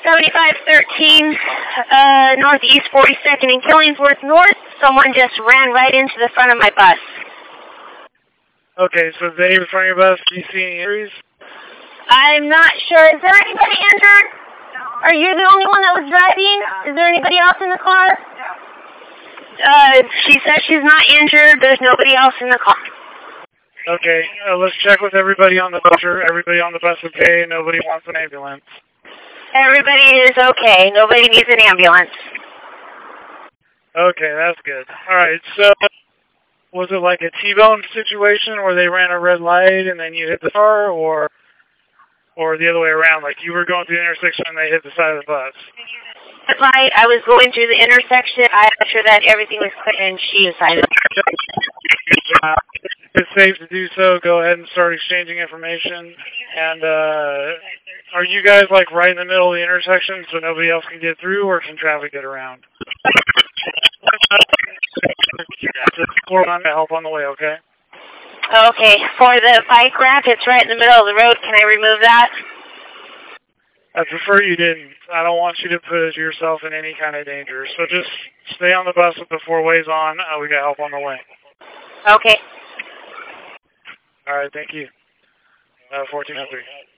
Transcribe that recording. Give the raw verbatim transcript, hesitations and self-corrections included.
seventy-five thirteen, uh, Northeast forty-second in Killingsworth North. Someone just ran right into the front of my bus. Okay, so they in front of your bus, do you see any injuries? I'm not sure. Is there anybody injured? Are you the only one that was driving? Is there anybody else in the car? Uh, she said she's not injured. There's nobody else in the car. Okay, uh, let's check with everybody on the bus. Everybody on the bus is okay. Nobody wants an ambulance. Everybody is okay. Nobody needs an ambulance. Okay, that's good. All right, so was it like a T-bone situation where they ran a red light and then you hit the car, or or the other way around, like you were going through the intersection and they hit the side of the bus? Light, I was going through the intersection. I made sure that everything was clear, and she decided. Uh, if it's safe to do so, go ahead and start exchanging information. And uh, are you guys like right in the middle of the intersection so nobody else can get through, or can traffic get around? Just pour on to help on the way, okay? Okay, for the bike rack, it's right in the middle of the road. Can I remove that? I prefer you didn't. I don't want you to put yourself in any kind of danger. So just stay on the bus with the four ways on. Uh, we got help on the way. Okay. All right, thank you. Uh, fourteen oh three.